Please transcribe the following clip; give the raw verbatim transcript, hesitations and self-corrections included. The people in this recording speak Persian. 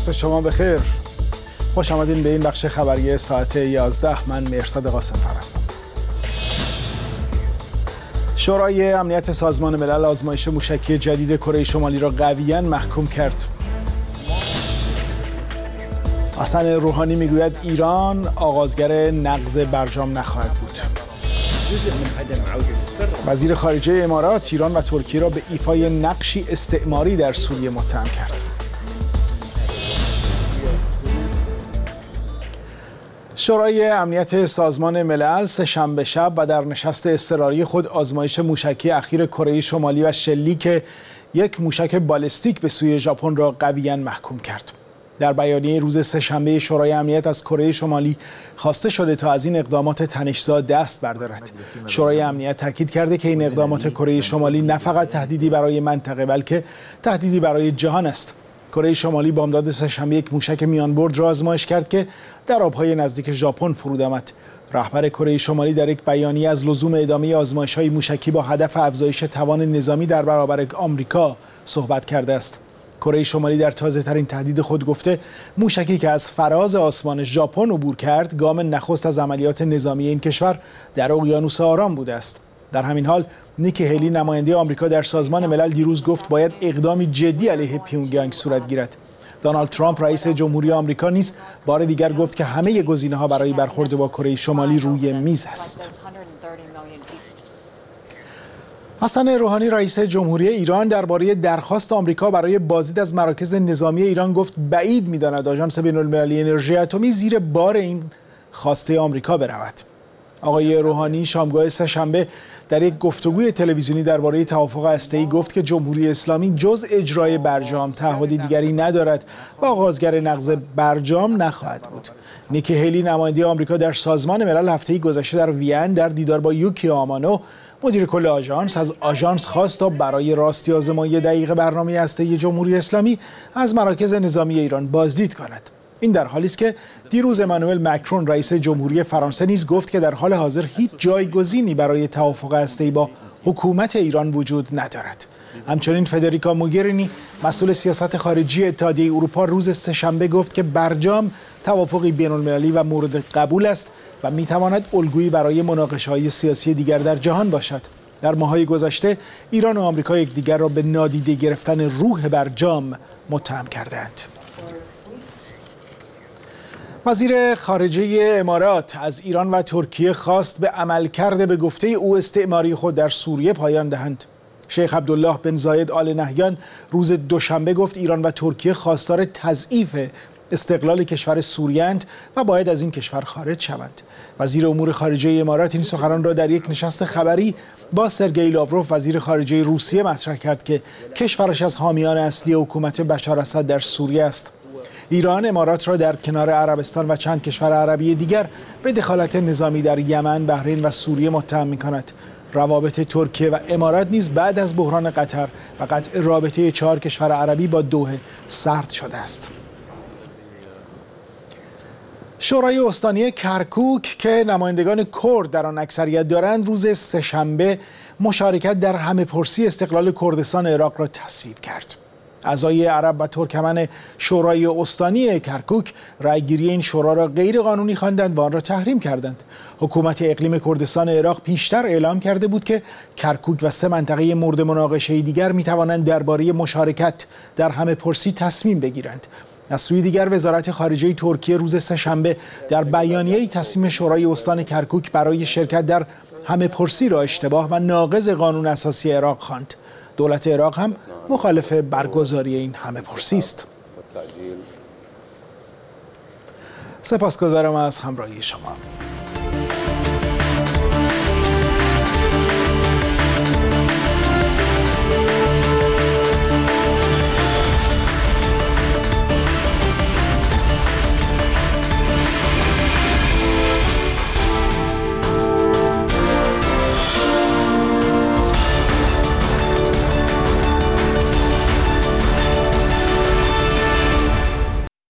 عصر شما بخیر. خوش آمدین به این بخش خبری ساعت یازده. من مرصد قاسم فر هستم. شورای امنیت سازمان ملل آزمایش موشکی جدید کره شمالی را قویاً محکوم کرد. حسن روحانی میگوید ایران آغازگر نقض برجام نخواهد بود. وزیر خارجه امارات ایران و ترکیه را به ایفای نقشی استعماری در سوریه متهم کرد. شورای امنیت سازمان ملل سه‌شنبه شب و در نشست اضطراری خود آزمایش موشکی اخیر کره شمالی و شلیک یک موشک بالستیک به سوی ژاپن را قویاً محکوم کرد. در بیانیه روز سه‌شنبه شورای امنیت از کره شمالی خواسته شده تا از این اقدامات تنش‌زا دست بردارد. شورای امنیت تاکید کرده که این اقدامات کره شمالی نه فقط تهدیدی برای منطقه بلکه تهدیدی برای جهان است. کره شمالی بامداد سه‌شنبه یک موشک میانبرد را آزمایش کرد که در آبهای نزدیک ژاپن فرود آمد. رهبر کره شمالی در یک بیانیه از لزوم ادامه آزمایش‌های موشکی با هدف افزایش توان نظامی در برابر آمریکا صحبت کرده است. کره شمالی در تازه‌ترین تهدید خود گفته موشکی که از فراز آسمان ژاپن عبور کرد گام نخست از عملیات نظامی این کشور در اقیانوس آرام بوده است. در همین حال نیکی هیلی نماینده آمریکا در سازمان ملل دیروز گفت باید اقدامی جدی علیه پیونگیانگ صورت گیرد. دونالد ترامپ رئیس جمهوری آمریکا نیز بار دیگر گفت که همه گزینه‌ها برای برخورد با کره شمالی روی میز است. حسن روحانی رئیس جمهوری ایران درباره درخواست آمریکا برای بازدید از مراکز نظامی ایران گفت بعید می‌داند آژانس بین‌المللی انرژی اتمی زیر بار این خواسته آمریکا برود. آقای روحانی شامگاه سه‌شنبه در یک گفتگوی تلویزیونی درباره توافق هسته‌ای گفت که جمهوری اسلامی جز اجرای برجام تعهدی دیگری ندارد و آغازگر نقض برجام نخواهد بود. نیکی هیلی نماینده آمریکا در سازمان ملل هفته‌ای گذشته در وین در دیدار با یوکی آمانو مدیر کل آژانس از آژانس خواست تا برای راستی آزمایی دقیق برنامه هسته‌ای جمهوری اسلامی از مراکز نظامی ایران بازدید کند. این در حالی است که دیروز امانوئل مکرون رئیس جمهوری فرانسه نیز گفت که در حال حاضر هیچ جایگزینی برای توافق هسته‌ای با حکومت ایران وجود ندارد. همچنین فدریکا موگرینی مسئول سیاست خارجی اتحادیه اروپا روز سه‌شنبه گفت که برجام توافقی بین‌المللی و مورد قبول است و میتواند الگویی برای مناقشه‌های سیاسی دیگر در جهان باشد. در ماه‌های گذشته ایران و آمریکا یکدیگر را به نادیده گرفتن روح برجام متهم کردند. وزیر خارجه امارات از ایران و ترکیه خواست به عملکرد به گفته او استعماری خود در سوریه پایان دهند. شیخ عبدالله بن زاید آل نهیان روز دوشنبه گفت ایران و ترکیه خواستار تضعیف استقلال کشور سوریه اند و باید از این کشور خارج شوند. وزیر امور خارجه امارات این سخنان را در یک نشست خبری با سرگئی لاوروف وزیر خارجه روسیه مطرح کرد که کشورش از حامیان اصلی حکومت بشار اسد در سوریه است. ایران امارات را در کنار عربستان و چند کشور عربی دیگر به دخالت نظامی در یمن، بحرین و سوریه متهم می‌کند. روابط ترکیه و امارات نیز بعد از بحران قطر و قطع رابطه چهار کشور عربی با دوحه سرد شده است. شورای استانی کرکوک که نمایندگان کرد در آن اکثریت دارند روز سه‌شنبه مشارکت در همه‌پرسی استقلال کردستان عراق را تصویب کرد. اعضای عرب و ترکمن شورای استانی کرکوک رأیگیری این شورا را غیر قانونی خواندند و آن را تحریم کردند. حکومت اقلیم کردستان عراق پیشتر اعلام کرده بود که کرکوک و سه منطقه مورد مناقشه دیگر می توانند درباره مشارکت در همه‌پرسی تصمیم بگیرند. از سوی دیگر وزارت خارجه ترکیه روز سه‌شنبه در بیانیه‌ای تصمیم شورای استان کرکوک برای شرکت در همه‌پرسی را اشتباه و ناقض قانون اساسی عراق خواند. دولت عراق هم مخالف برگزاری این همه‌پرسی است. سپاسگزارم از همراهی شما.